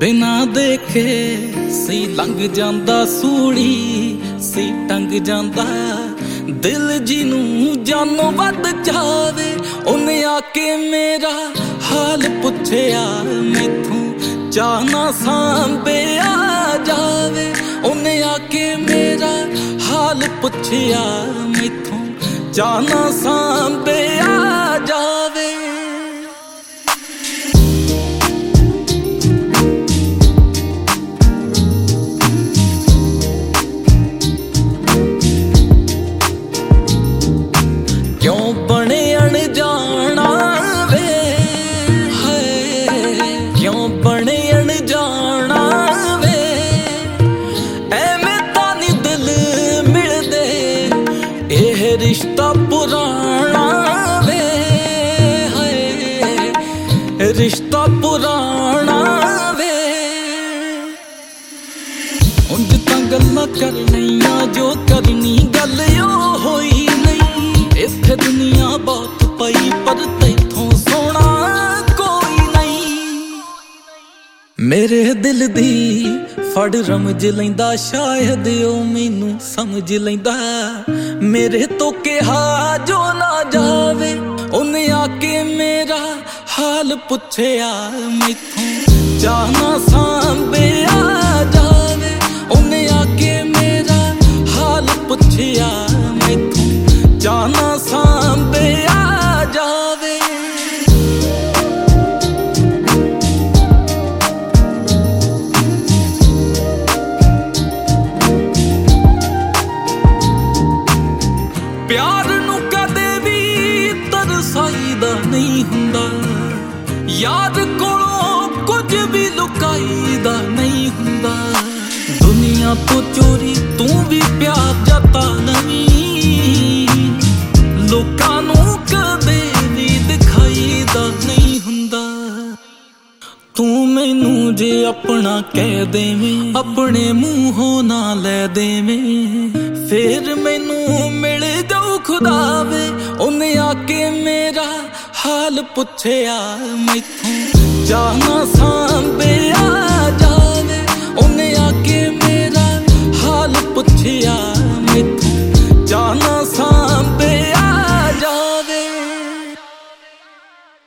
बिना देखे सी लंघ जांदा सूली सी टंग जांदा दिल जिनू जानो वध जावे उन्हें आके मेरा हाल पुछया मैथों जाना सांभे आ जावे उन्हें आके मेरा हाल पुछया मैथों जाना सांभे आ जावे। क्यों बने अनजाना वे है क्यों बने अनजाना वे एवें तां नी दिल मिलदे एह रिश्ता पुराना वे है रिश्ता पुराना वे। उंज तां गल्लां करनियां जो करनी गल ओ होई इत्थे दुनिया बहुत पई पर तैथों सोना कोई नहीं। मेरे दिल दी फड़ रमज लैंदा शायद ओ मैनू समझ लैंदा मेरे तो कहा जो ना जावे उन्हें आके मेरा हाल पुछया मैथों जाना सांभे आ जावे उन्हें आके मेरा हाल पुछया मैथों जाना सांभे आ जावे। प्यार नू कदे भी तरसाईदा नहीं हुंदा याद कोलों कुछ भी लुकाईदा नहीं हुंदा दुनिया तो चोरी तू भी प्यार जता नहीं लोकां नूं कदे भी दिखाईदा नहीं हुंदा। तू मैनू जे अपना कह देवें अपने मूहों ना ले देवें फिर मैनू मिल जाऊ खुदा वे उन्हें आके मेरा हाल पुछया मैथों जाना